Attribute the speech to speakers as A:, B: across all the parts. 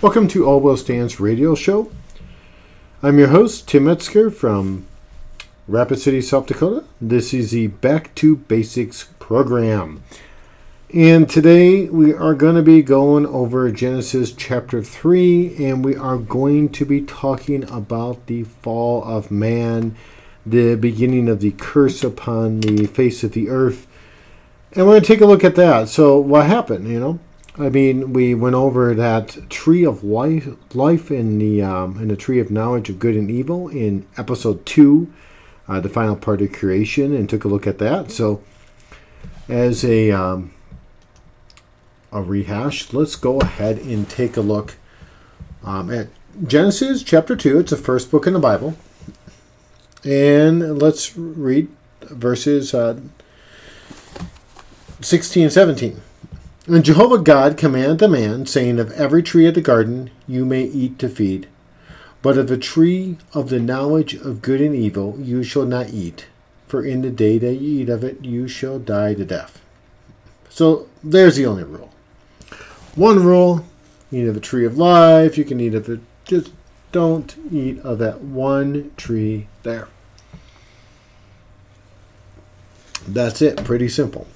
A: Welcome to All Will Stand's radio show. I'm your host, Tim Metzger from Rapid City, South Dakota. This is the Back to Basics program. And today we are going to be going over Genesis chapter 3, and we are going to be talking about the fall of man, the beginning of the curse upon the face of the earth. And we're going to take a look at that. So what happened, we went over that tree of life in the tree of knowledge of good and evil in episode 2, the final part of creation, and took a look at that. So as a rehash, let's go ahead and take a look at Genesis chapter 2. It's the first book in the Bible. And let's read verses 16 and 17. And Jehovah God commanded the man, saying, Of every tree of the garden you may eat to feed, but of the tree of the knowledge of good and evil you shall not eat, for in the day that you eat of it you shall die to death. So there's the only rule. One rule, eat of the tree of life, you can eat of it, just don't eat of that one tree there. That's it, pretty simple.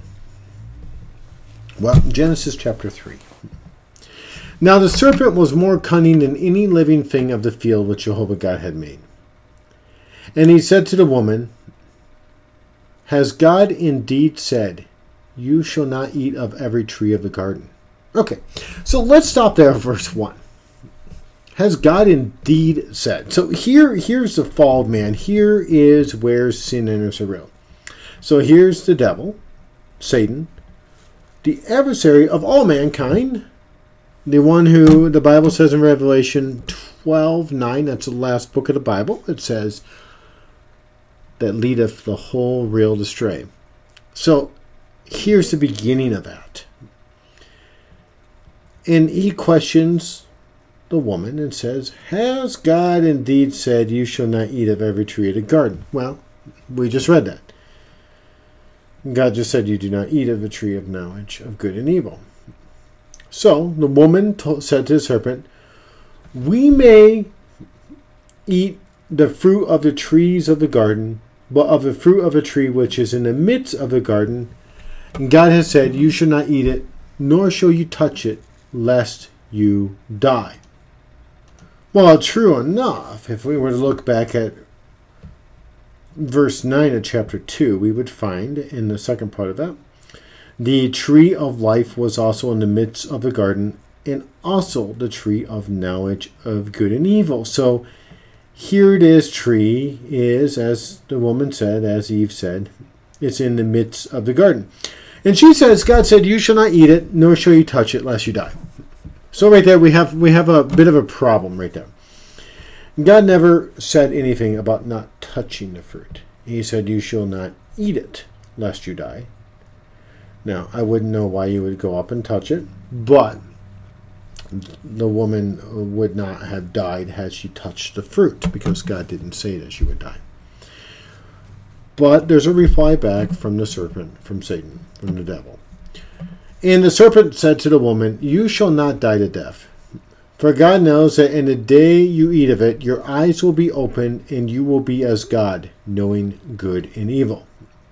A: Well, Genesis chapter 3. Now the serpent was more cunning than any living thing of the field which Jehovah God had made. And he said to the woman, Has God indeed said, You shall not eat of every tree of the garden? Okay, so let's stop there at verse 1. Has God indeed said? So here's the fall of man. Here is where sin enters the real. So here's the devil, Satan, the adversary of all mankind, the one who the Bible says in Revelation 12:9, that's the last book of the Bible, it says, that leadeth the whole world astray. So here's the beginning of that. And he questions the woman and says, Has God indeed said, You shall not eat of every tree of the garden? Well, we just read that. God just said, You do not eat of the tree of knowledge of good and evil. So the woman said to the serpent, We may eat the fruit of the trees of the garden, but of the fruit of a tree which is in the midst of the garden, God has said, You shall not eat it, nor shall you touch it, lest you die. Well, true enough, if we were to look back at verse 9 of chapter 2, we would find in the second part of that, the tree of life was also in the midst of the garden, and also the tree of knowledge of good and evil. So here it is, tree is, as the woman said, as Eve said, it's in the midst of the garden. And she says, God said, You shall not eat it, nor shall you touch it, lest you die. So right there, we have a bit of a problem right there. God never said anything about not touching the fruit. He said, You shall not eat it, lest you die. Now, I wouldn't know why you would go up and touch it, but the woman would not have died had she touched the fruit, because God didn't say that she would die. But there's a reply back from the serpent, from Satan, from the devil. And the serpent said to the woman, You shall not die to death. For God knows that in the day you eat of it, your eyes will be opened, and you will be as God, knowing good and evil.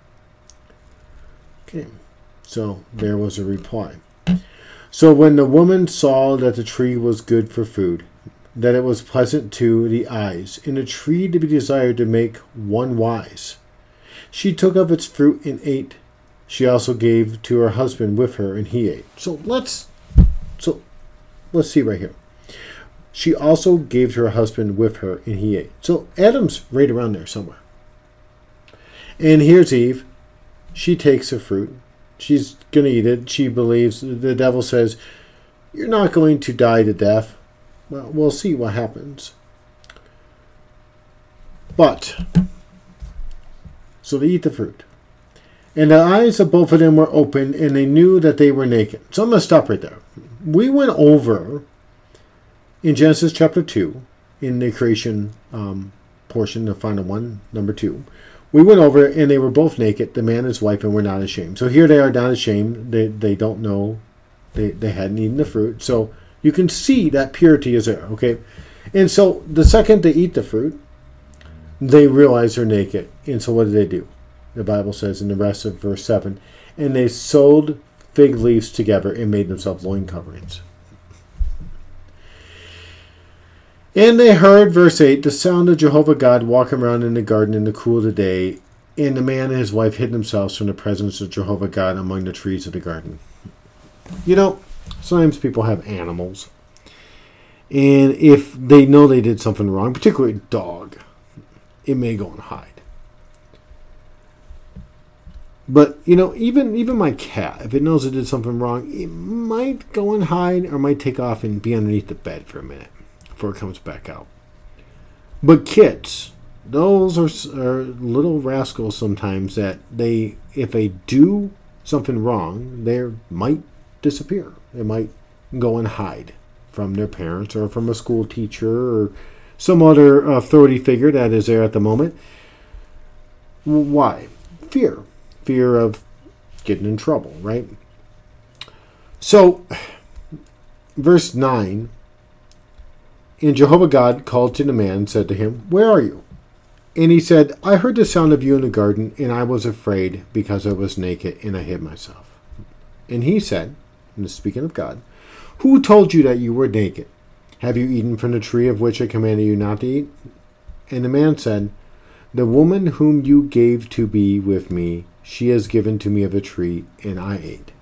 A: Okay, so there was a reply. So when the woman saw that the tree was good for food, that it was pleasant to the eyes, and a tree to be desired to make one wise, she took of its fruit and ate. She also gave to her husband with her, and he ate. So let's see right here. She also gave to her husband with her, and he ate. So Adam's right around there somewhere. And here's Eve. She takes the fruit. She's going to eat it. She believes, the devil says, You're not going to die to death. Well, we'll see what happens. But, so they eat the fruit. And the eyes of both of them were open, and they knew that they were naked. So I'm going to stop right there. We went over in Genesis chapter 2, in the creation portion, the final one, number 2, we went over and they were both naked, the man and his wife, and were not ashamed. So here they are not ashamed. They don't know they hadn't eaten the fruit. So You can see that purity is there, okay? And so the second they eat the fruit, they realize they're naked. And so what do? The Bible says in the rest of verse 7, and they sewed fig leaves together and made themselves loin coverings. And they heard, verse 8, the sound of Jehovah God walking around in the garden in the cool of the day, and the man and his wife hid themselves from the presence of Jehovah God among the trees of the garden. You know, sometimes people have animals, and if they know they did something wrong, particularly a dog, it may go and hide. But, you know, even my cat, if it knows it did something wrong, it might go and hide or might take off and be underneath the bed for a minute before it comes back out. But kids, those are little rascals sometimes that if they do something wrong, they might disappear. They might go and hide from their parents or from a school teacher or some other authority figure that is there at the moment. Why? Fear. Fear of getting in trouble, right? So, verse 9, and Jehovah God called to the man and said to him, where are you? And he said, I heard the sound of you in the garden, and I was afraid because I was naked, and I hid myself. And he said, and speaking of God, who told you that you were naked? Have you eaten from the tree of which I commanded you not to eat? And the man said, the woman whom you gave to be with me, she has given to me of a tree, and I ate.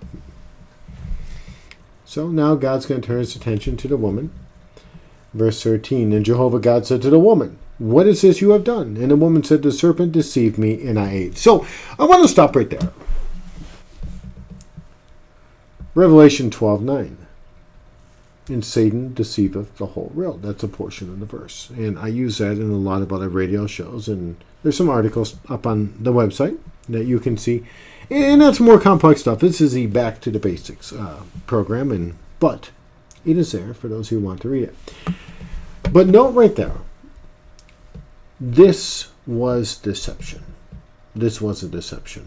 A: So now God's going to turn his attention to the woman. Verse 13, and Jehovah God said to the woman, what is this you have done? And the woman said, the serpent deceived me, and I ate. So I want to stop right there. Revelation 12:9. And Satan deceiveth the whole world. That's a portion of the verse. And I use that in a lot of other radio shows. And there's some articles up on the website that you can see. And that's more complex stuff. This is the Back to the Basics program. But it is there for those who want to read it. But note right there. This was deception. This was a deception.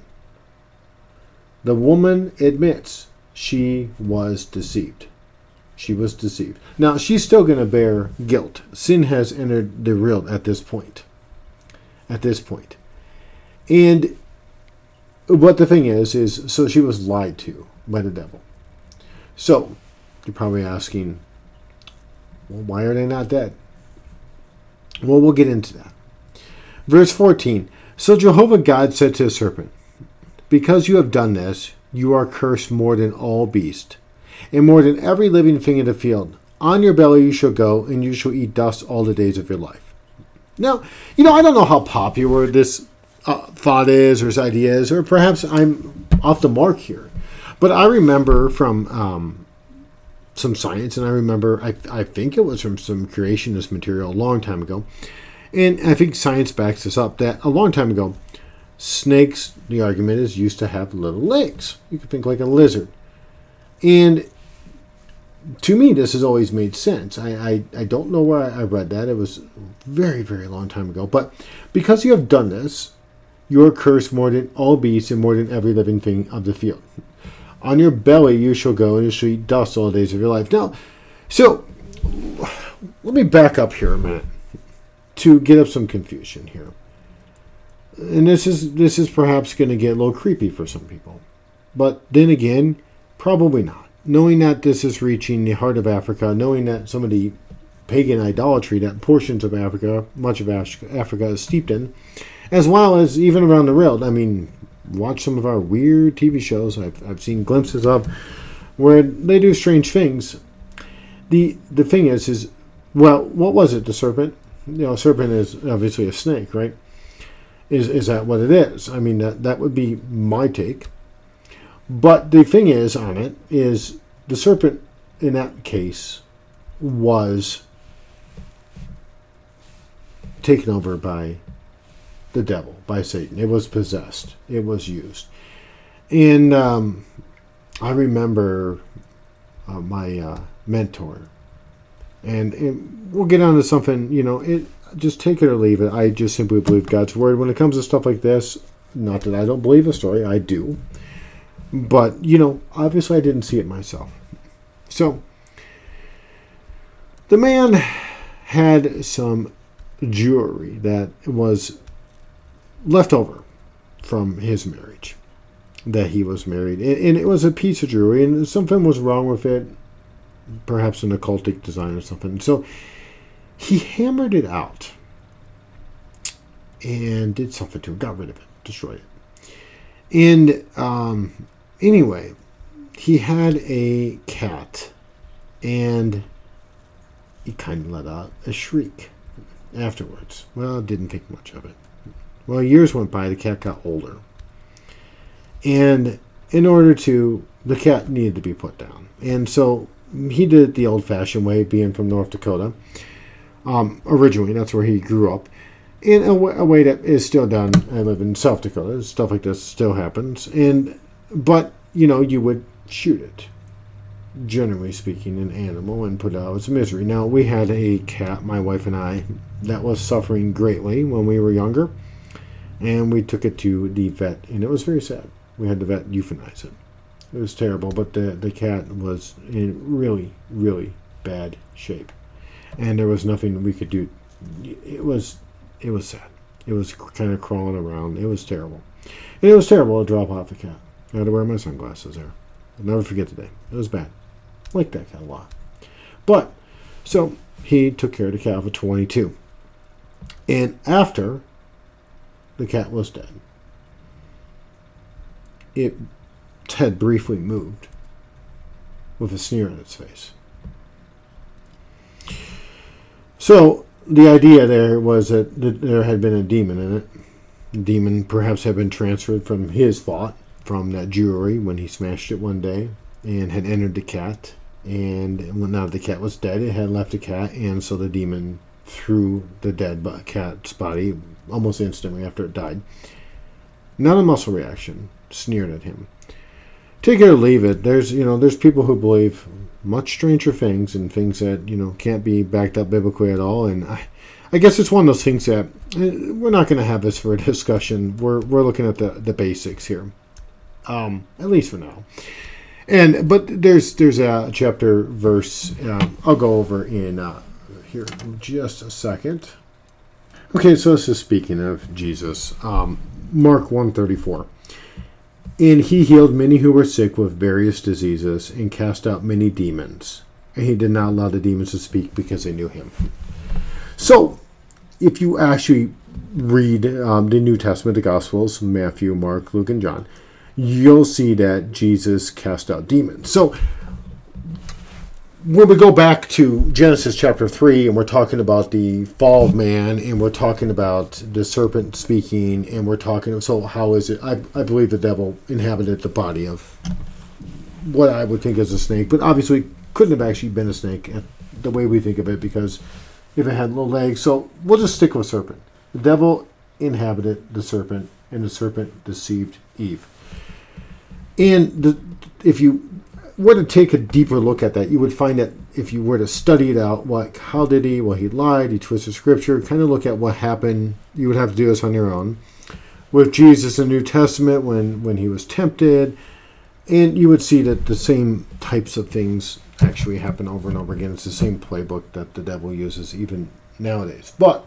A: The woman admits she was deceived. She was deceived. Now, she's still going to bear guilt. Sin has entered the world at this point. At this point. And what the thing is so she was lied to by the devil. So, you're probably asking, well, why are they not dead? Well, we'll get into that. Verse 14. So Jehovah God said to the serpent, because you have done this, you are cursed more than all beasts, and more than every living thing in the field. On your belly you shall go, and you shall eat dust all the days of your life. Now, you know, I don't know how popular this thought is, or this idea is, or perhaps I'm off the mark here. But I remember from some science, and I remember, I think it was from some creationist material a long time ago, and I think science backs this up, that a long time ago, snakes, the argument is, used to have little legs. You could think like a lizard. And to me, this has always made sense. I don't know where I read that. It was very, very long time ago. But because you have done this, you are cursed more than all beasts and more than every living thing of the field. On your belly you shall go, and you shall eat dust all the days of your life. Now, so let me back up here a minute to get up some confusion here. And this is perhaps going to get a little creepy for some people. But then again, probably not. Knowing that this is reaching the heart of Africa, knowing that some of the pagan idolatry that portions of Africa, much of Africa is steeped in, as well as even around the world. I mean, watch some of our weird TV shows I've seen glimpses of where they do strange things. The thing is, well, what was it, the serpent? You know, a serpent is obviously a snake, right? Is that what it is? I mean, that would be my take. But the thing is on it is the serpent in that case was taken over by the devil, by Satan. It was possessed. It was used. And I remember my mentor, and we'll get on to something, you know, just take it or leave it. I just simply believe God's word. When it comes to stuff like this, not that I don't believe the story, I do. But, you know, obviously I didn't see it myself. So, The man had some jewelry that was left over from his marriage, that he was married. And it was a piece of jewelry, and something was wrong with it, perhaps an occultic design or something. So he hammered it out and did something to it, got rid of it, destroyed it. And anyway, he had a cat, and he kind of let out a shriek afterwards. Well, didn't think much of it. Well, years went by, the cat got older. And in order to, the cat needed to be put down. And so he did it the old-fashioned way, being from North Dakota. Originally, that's where he grew up. In a way that is still done. I live in South Dakota. Stuff like this still happens. But, you would shoot it, generally speaking, an animal, and put it out of its misery. Now, we had a cat, my wife and I, that was suffering greatly when we were younger. And we took it to the vet, and it was very sad. We had the vet euthanize it. It was terrible, but the cat was in really, really bad shape. And there was nothing we could do. It was sad. It was kind of crawling around. It was terrible. And it was terrible to drop off the cat. I had to wear my sunglasses there. I'll never forget the day. It was bad. I liked that cat a lot. But, so, he took care of the cat for 22. And after the cat was dead, its head briefly moved with a sneer on its face. So, the idea there was that there had been a demon in it. The demon perhaps had been transferred from his thought, from that jewelry when he smashed it one day, and had entered the cat. And now the cat was dead, it had left the cat, and so the demon threw the dead cat's body almost instantly after it died. Not a muscle reaction, sneered at him. Take it or leave it. There's people who believe much stranger things, and things that can't be backed up biblically at all. And I guess it's one of those things that we're not going to have this for a discussion. We're looking at the basics here, at least for now. But there's a chapter verse I'll go over in here in just a second. Okay, so this is speaking of Jesus. Mark 1:34. And he healed many who were sick with various diseases and cast out many demons. And he did not allow the demons to speak because they knew him. So, if you actually read the New Testament, the Gospels, Matthew, Mark, Luke, and John, you'll see that Jesus cast out demons. So, when we go back to Genesis chapter 3, and we're talking about the fall of man, and we're talking about the serpent speaking, and we're talking, so how is it? I believe the devil inhabited the body of what I would think is a snake, but obviously couldn't have actually been a snake the way we think of it, because if it had little legs, so we'll just stick with serpent. The devil inhabited the serpent, and the serpent deceived Eve. And if you were to take a deeper look at that, you would find that if you were to study it out, how did he? Well, he lied, he twisted scripture, kind of look at what happened. You would have to do this on your own. With Jesus in the New Testament, when he was tempted, and you would see that the same types of things actually happen over and over again. It's the same playbook that the devil uses even nowadays. But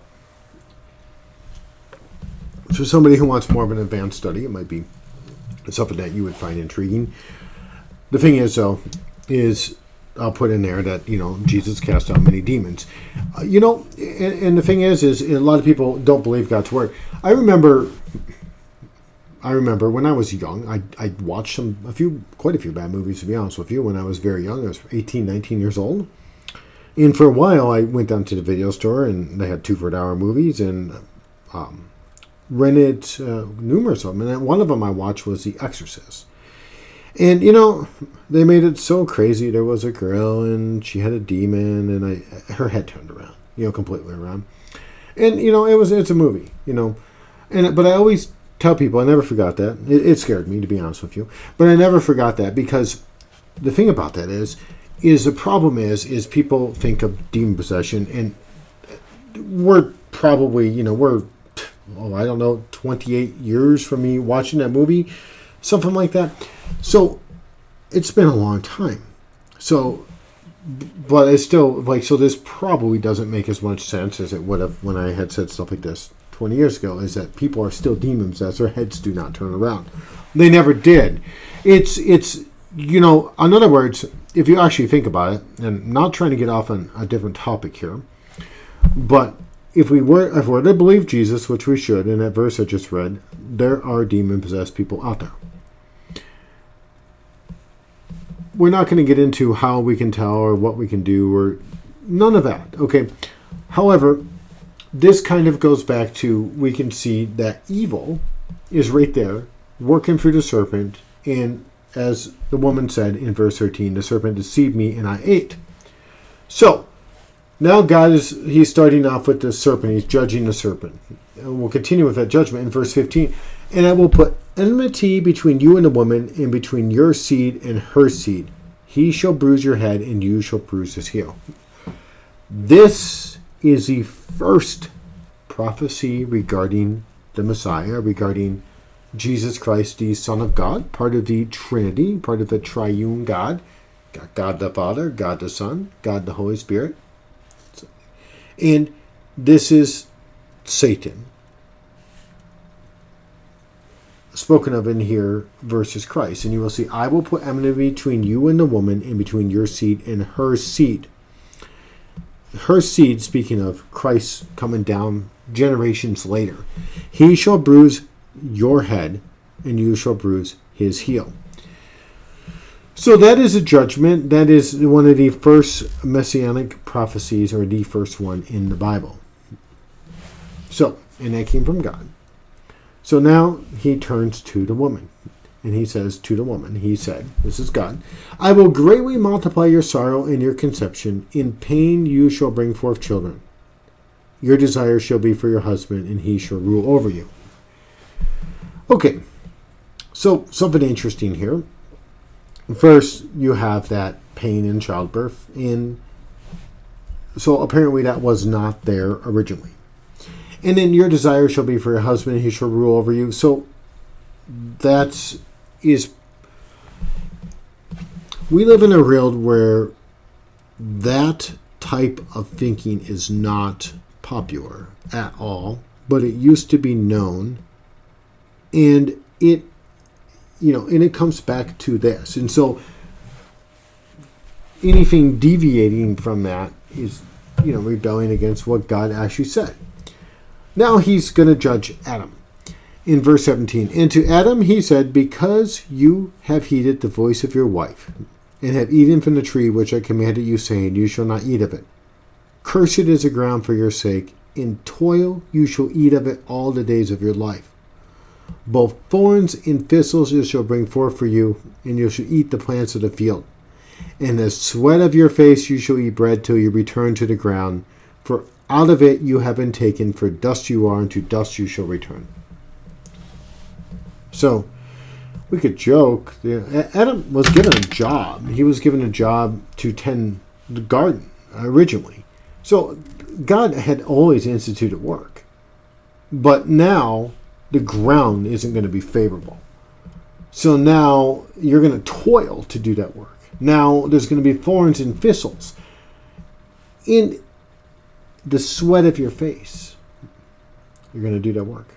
A: for somebody who wants more of an advanced study, it might be something that you would find intriguing. The thing is, though, I'll put in there that, Jesus cast out many demons. And the thing is a lot of people don't believe God's word. I remember when I was young, I watched quite a few bad movies, to be honest with you, when I was very young. I was 18, 19 years old. And for a while, I went down to the video store, and they had 2 for $1 movies, and rented numerous of them. And one of them I watched was The Exorcist. And, they made it so crazy. There was a girl, and she had a demon, and her head turned around, completely around. And, it's a movie, but I always tell people, I never forgot that. It scared me, to be honest with you. But I never forgot that, because the thing about that is the problem is people think of demon possession, and we're probably, I don't know, 28 years from me watching that movie, something like that. So it's been a long time. So but it's still like, so this probably doesn't make as much sense as it would have when I had said stuff like this 20 years ago, is that people are still demons as their heads do not turn around. They never did. It's in other words, if you actually think about it, and not trying to get off on a different topic here, but if we're to believe Jesus, which we should, in that verse I just read, there are demon-possessed people out there. We're not going to get into how we can tell or what we can do or none of that. Okay. However, this kind of goes back to, we can see that evil is right there working through the serpent. And as the woman said in verse 13, the serpent deceived me and I ate. So now he's starting off with the serpent. He's judging the serpent. And we'll continue with that judgment in verse 15. And I will put enmity between you and the woman, and between your seed and her seed. He shall bruise your head, and you shall bruise his heel. This is the first prophecy regarding the Messiah, regarding Jesus Christ, the Son of God, part of the Trinity, part of the triune God. God the Father, God the Son, God the Holy Spirit. And this is Satan. Spoken of in here versus Christ. And you will see, I will put enmity between you and the woman, and between your seed and her seed. Her seed, speaking of Christ coming down generations later. He shall bruise your head, and you shall bruise his heel. So that is a judgment. That is one of the first messianic prophecies, or the first one in the Bible. So, and that came from God. So now he turns to the woman, and he says to the woman, he said, this is God, I will greatly multiply your sorrow and your conception. In pain you shall bring forth children. Your desire shall be for your husband, and he shall rule over you. Okay, so something interesting here. First, you have that pain in childbirth, and so apparently that was not there originally. And then your desire shall be for your husband, and he shall rule over you. So we live in a world where that type of thinking is not popular at all, but it used to be known, and it comes back to this. And so anything deviating from that is, rebelling against what God actually said. Now he's going to judge Adam. In verse 17, and to Adam he said, because you have heeded the voice of your wife, and have eaten from the tree which I commanded you, saying, you shall not eat of it. Cursed is the ground for your sake. In toil you shall eat of it all the days of your life. Both thorns and thistles it shall bring forth for you, and you shall eat the plants of the field. In the sweat of your face you shall eat bread till you return to the ground, for out of it you have been taken, for dust you are, and to dust you shall return. So, we could joke. Adam was given a job. He was given a job to tend the garden originally. So, God had always instituted work. But now, the ground isn't going to be favorable. So now, you're going to toil to do that work. Now, there's going to be thorns and thistles. In the sweat of your face, you're going to do that work.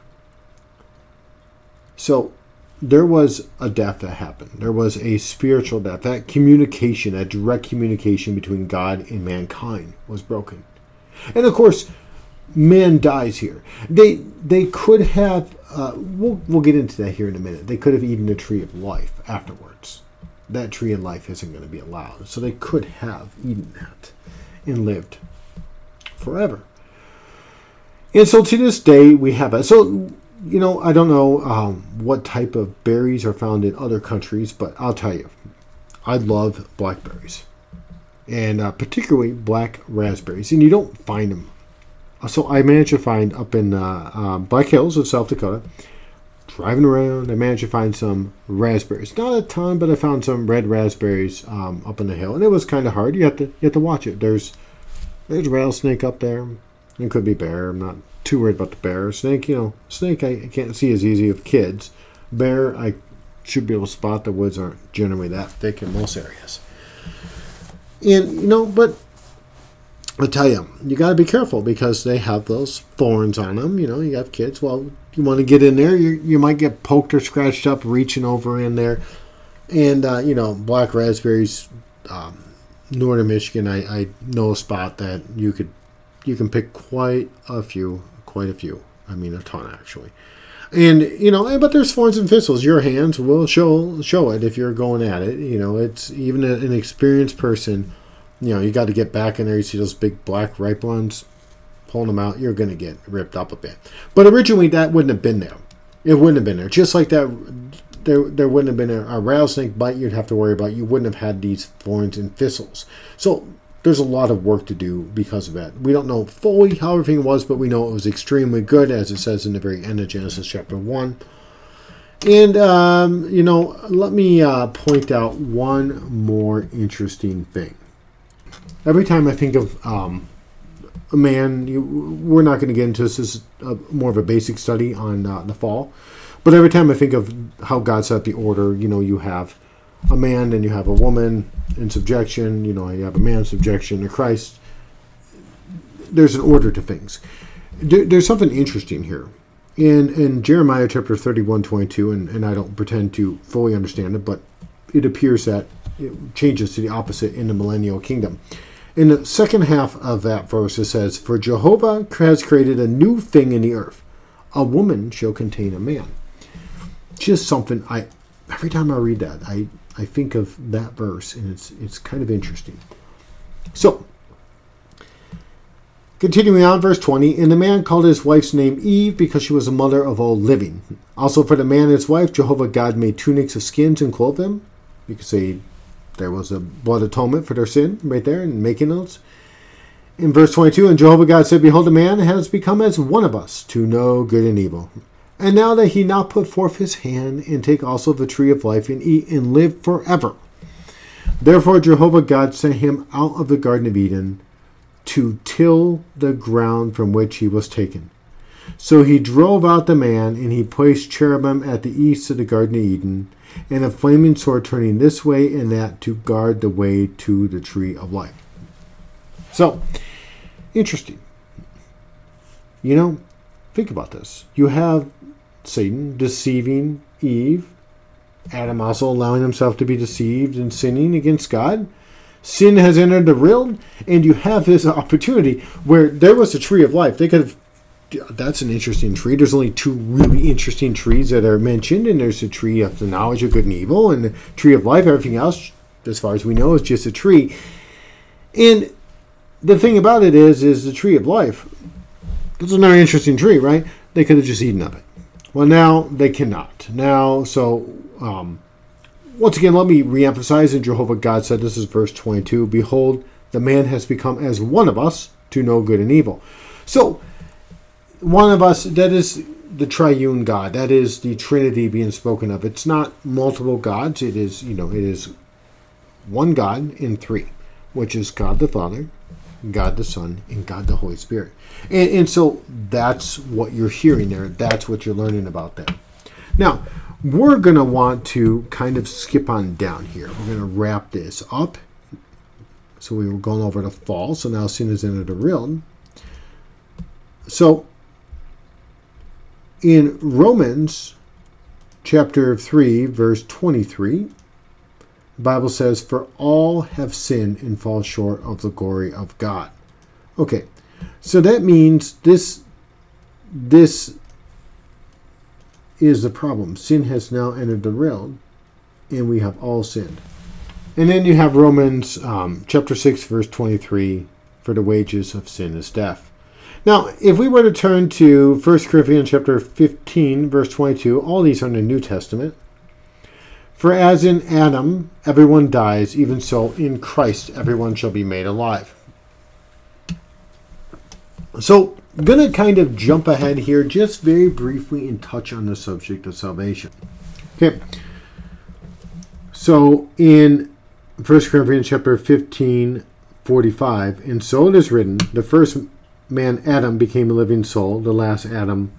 A: So there was a death that happened. There was a spiritual death. That communication, that direct communication between God and mankind was broken. And of course, man dies here. They could have, we'll get into that here in a minute. They could have eaten the tree of life afterwards. That tree of life isn't going to be allowed. So they could have eaten that and lived forever. And so to this day, we have it. So, I don't know what type of berries are found in other countries, but I'll tell you, I love blackberries. And particularly black raspberries. And you don't find them. So I managed to find up in Black Hills of South Dakota, driving around, I managed to find some raspberries. Not a ton, but I found some red raspberries up on the hill. And it was kind of hard. You have to watch it. There's rattlesnake up there. It could be bear. I'm not too worried about the bear. Snake, snake I can't see as easy with kids. Bear, I should be able to spot. The woods aren't generally that thick in most areas. And, but I tell you, you got to be careful because they have those thorns on them. You have kids. Well, you want to get in there, you might get poked or scratched up reaching over in there. And, black raspberries, northern Michigan, I know a spot that you can pick quite a few. I mean, a ton, actually. And, but there's thorns and thistles. Your hands will show it if you're going at it. It's even an experienced person. You got to get back in there. You see those big black ripe ones, pulling them out, you're going to get ripped up a bit. But originally, that wouldn't have been there. It wouldn't have been there. Just like that, there wouldn't have been a rattlesnake bite you'd have to worry about. You wouldn't have had these thorns and thistles. So there's a lot of work to do because of that. We don't know fully how everything was, but we know it was extremely good, as it says in the very end of Genesis chapter 1. And, let me point out one more interesting thing. Every time I think of a man, we're not going to get into this. This is more of a basic study on the fall. But every time I think of how God set the order, you have a man and you have a woman in subjection. You have a man in subjection to Christ. There's an order to things. There's something interesting here. In Jeremiah chapter 31:22, and I don't pretend to fully understand it, but it appears that it changes to the opposite in the millennial kingdom. In the second half of that verse, it says, "For Jehovah has created a new thing in the earth. A woman shall contain a man." Just something, every time I read that, I think of that verse, and it's kind of interesting. So, continuing on, verse 20, "And the man called his wife's name Eve, because she was the mother of all living. Also for the man and his wife, Jehovah God made tunics of skins and clothed them." You could say there was a blood atonement for their sin right there in making those. In verse 22, "And Jehovah God said, Behold, a man has become as one of us, to know good and evil. And now that he not put forth his hand, and take also the tree of life, and eat, and live forever. Therefore Jehovah God sent him out of the Garden of Eden, to till the ground from which he was taken. So he drove out the man, and he placed cherubim at the east of the Garden of Eden, and a flaming sword turning this way and that to guard the way to the tree of life." So, interesting. Think about this. You have Satan deceiving Eve, Adam also allowing himself to be deceived and sinning against God. Sin has entered the realm, and you have this opportunity where there was a tree of life. They could have. That's an interesting tree. There's only two really interesting trees that are mentioned, and there's the tree of the knowledge of good and evil, and the tree of life. Everything else, as far as we know, is just a tree. And the thing about it is the tree of life. That's another interesting tree, right? They could have just eaten of it. Well, now they cannot. Once again, let me reemphasize, and Jehovah God said, this is verse 22, "Behold, the man has become as one of us, to know good and evil." So, one of us, that is the triune God. That is the Trinity being spoken of. It's not multiple gods. It is, it is one God in three, which is God the Father, God the Son, and God the Holy Spirit. And so that's what you're hearing there. That's what you're learning about there. Now, we're going to want to kind of skip on down here. We're going to wrap this up. So we were going over the fall. So now sin is into the realm. So in Romans chapter 3, verse 23, the Bible says, "For all have sinned and fall short of the glory of God." Okay, so that means this is the problem. Sin has now entered the realm, and we have all sinned. And then you have Romans chapter 6, verse 23, "For the wages of sin is death." Now, if we were to turn to 1 Corinthians chapter 15, verse 22, all these are in the New Testament. "For as in Adam everyone dies, even so in Christ everyone shall be made alive." So, I'm going to kind of jump ahead here just very briefly and touch on the subject of salvation. Okay. So, in 1 Corinthians chapter 15, 45, "And so it is written, the first man Adam became a living soul, the last Adam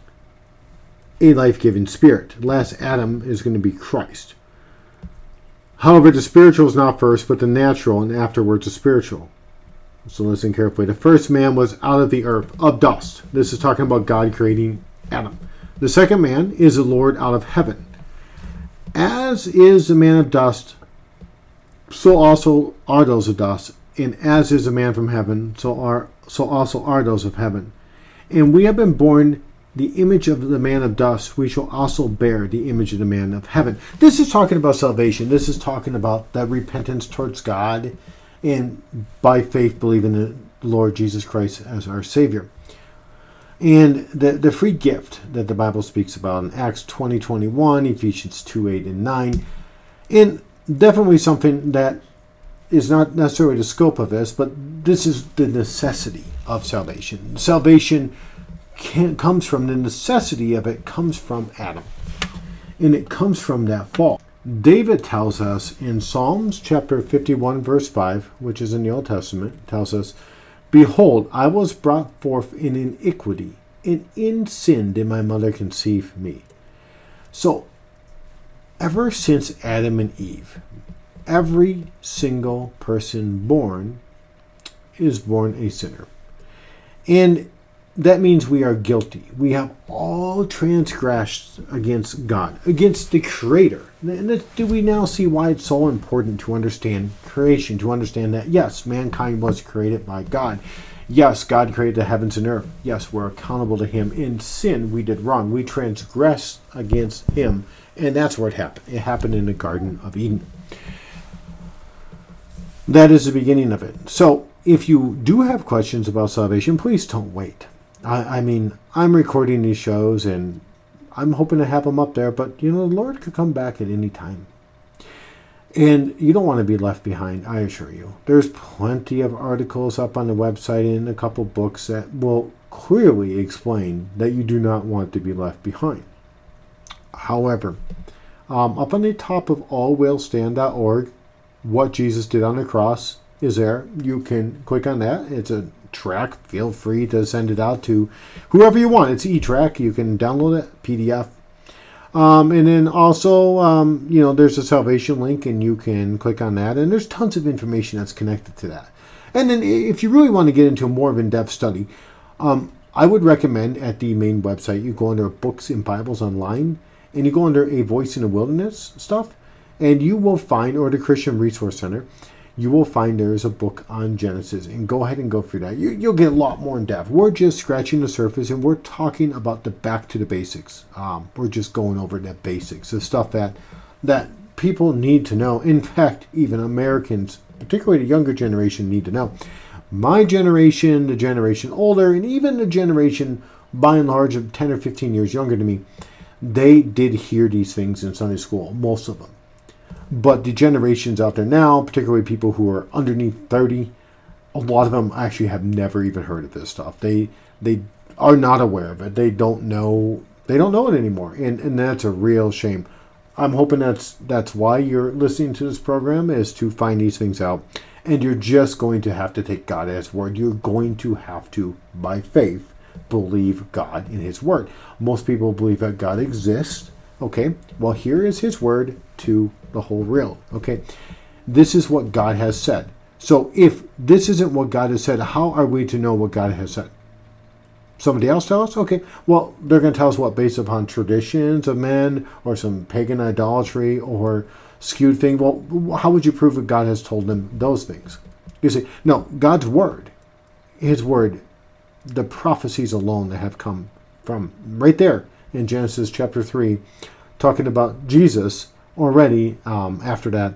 A: a life-giving spirit." The last Adam is going to be Christ. However, the spiritual is not first, but the natural, and afterwards the spiritual. So listen carefully. The first man was out of the earth, of dust. This is talking about God creating Adam. The second man is the Lord out of heaven. As is the man of dust, so also are those of dust. And as is a man from heaven, so also are those of heaven. And we have been born the image of the man of dust. We shall also bear the image of the man of heaven. This is talking about salvation. This is talking about that repentance towards God, and by faith believe in the Lord Jesus Christ as our Savior. And the free gift that the Bible speaks about in Acts 20:21, Ephesians 2:8 and 9, and definitely something that is not necessarily the scope of this, but this is the necessity of salvation. Salvation comes from the necessity of it, comes from Adam, and it comes from that fall. David tells us in Psalms chapter 51 verse 5, which is in the Old Testament, tells us, "Behold, I was brought forth in iniquity, and in sin did my mother conceive me." So, ever since Adam and Eve, every single person born is born a sinner. And that means we are guilty. We have all transgressed against God, against the Creator. And do we now see why it's so important to understand creation, to understand that, yes, mankind was created by God. Yes, God created the heavens and earth. Yes, we're accountable to Him. In sin, we did wrong. We transgressed against Him. And that's where it happened. It happened in the Garden of Eden. That is the beginning of it. So, if you do have questions about salvation, please don't wait. I mean, I'm recording these shows and I'm hoping to have them up there, but the Lord could come back at any time. And you don't want to be left behind, I assure you. There's plenty of articles up on the website and a couple books that will clearly explain that you do not want to be left behind. However, up on the top of allwillstand.org, What Jesus Did on the Cross is there. You can click on that. It's a track. Feel free to send it out to whoever you want. It's e-track. You can download it, PDF. And then also, there's a salvation link, and you can click on that. And there's tons of information that's connected to that. And then if you really want to get into a more of in-depth study, I would recommend at the main website, you go under Books and Bibles Online, and you go under A Voice in the Wilderness stuff, and you will find, or the Christian Resource Center, you will find there is a book on Genesis, and go ahead and go through that. You'll get a lot more in depth. We're just scratching the surface, and we're talking about the back to the basics. We're just going over the basics, the stuff that people need to know. In fact, even Americans, particularly the younger generation, need to know. My generation, the generation older, and even the generation by and large of 10 or 15 years younger than me, they did hear these things in Sunday school, most of them. But the generations out there now, particularly people who are underneath 30, a lot of them actually have never even heard of this stuff. They are not aware of it. They don't know it anymore. And that's a real shame. I'm hoping that's why you're listening to this program, is to find these things out. And you're just going to have to take God at His word. You're going to have to, by faith, believe God in His word. Most people believe that God exists. Okay, well, here is His word to the whole real. Okay, this is what God has said. So if this isn't what God has said, how are we to know what God has said? Somebody else tell us? Okay, well, they're going to tell us what, based upon traditions of men or some pagan idolatry or skewed thing. Well, how would you prove that God has told them those things? You see, no, God's word, His word, the prophecies alone that have come from right there in Genesis chapter 3, talking about Jesus already, after that,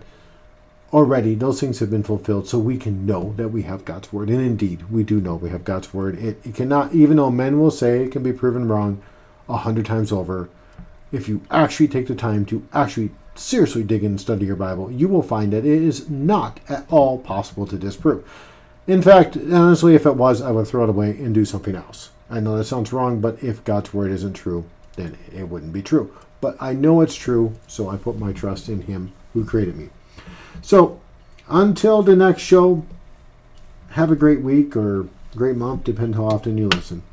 A: already those things have been fulfilled, so we can know that we have God's word. And indeed, we do know we have God's word. It cannot, even though men will say it can be proven wrong 100 times over, if you actually take the time to actually seriously dig in and study your Bible, you will find that it is not at all possible to disprove. In fact, honestly, if it was, I would throw it away and do something else. I know that sounds wrong, but if God's word isn't true, then it wouldn't be true. But I know it's true, so I put my trust in Him who created me. So, until the next show, have a great week or great month, depending how often you listen.